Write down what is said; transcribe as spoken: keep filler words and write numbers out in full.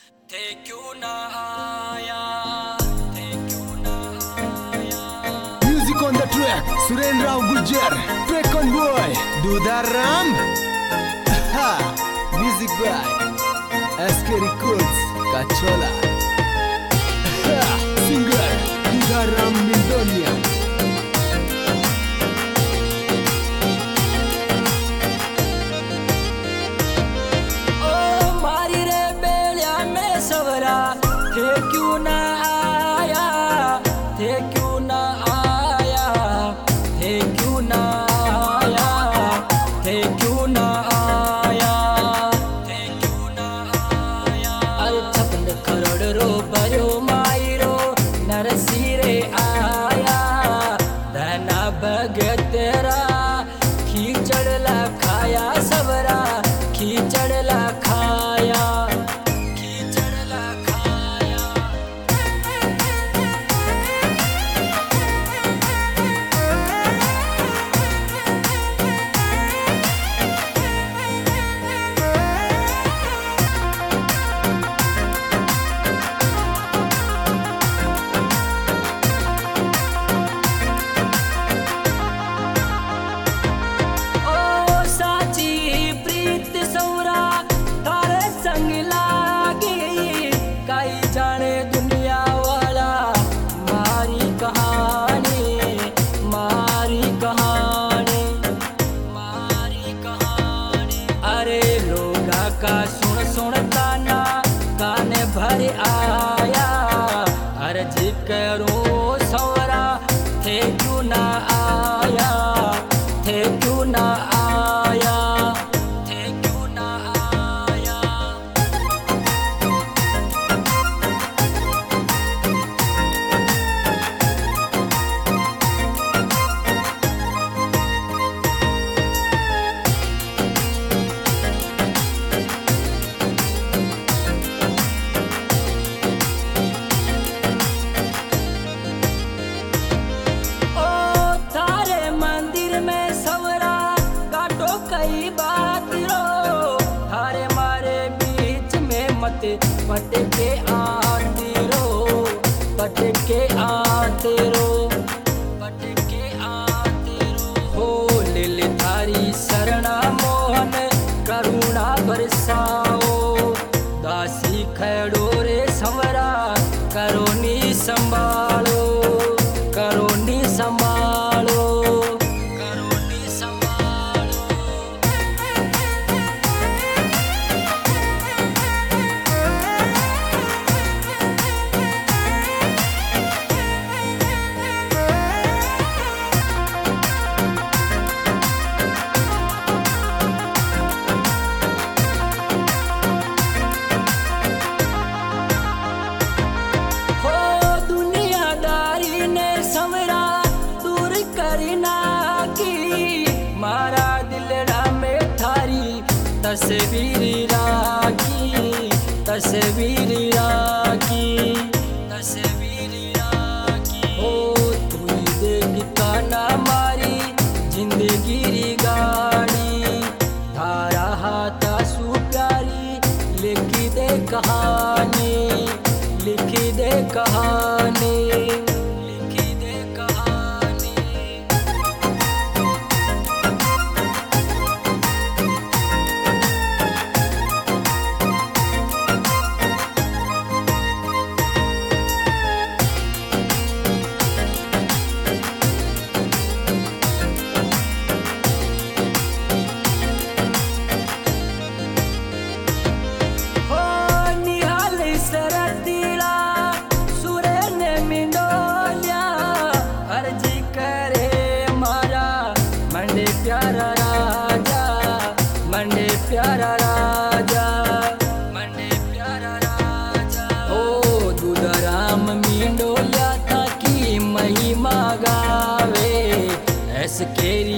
थे क्यों ना आया, थे क्यों ना आया। Music on the track, Surendra Rao Guljar, Track on boy, Dudaram. Ha, music by S K Records, Kachola. Ha, singer Dudaram Mindonia. थे क्यों ना आया, थे क्यों ना आया, थे क्यों ना आया, थे क्यों ना आया, थे क्यों ना आया। अरे छप्पन करोड़ रो भरो मायरो नरसिरे आया, धना भगत तेरा खींचड़ ला खाया सबरा, खींचड़ ला खाया। का सुन सुन ताना काने भर आया, अर्ज करूं सवरा थे क्यों ना आया, थे क्यों ना आया, थे क्यों ना आया। पटके आते रो, पटके आते रो, पटके आते रो। हो ले थारी शरणा मोहन करुणा बरसाओ, दासी खड़ो रे संवरा करोनी संभालो, करोनी संभालो, करोनी संभालो। तस्वीर राखी, तस्वीर राखी, तस्वीर राखी। ओ तू देख काना मारी जिंदगी री गाड़ी, थारा हाथा सु प्यारी लिखी दे कहानी, लिखी दे कहानी, लिखी दे कहानी। प्यारा राजा, मंडे प्यारा राजा, मंडे प्यारा राजा। ओ दुदराम मींडोलिया ताकी महिमा गावे, ऐस केरी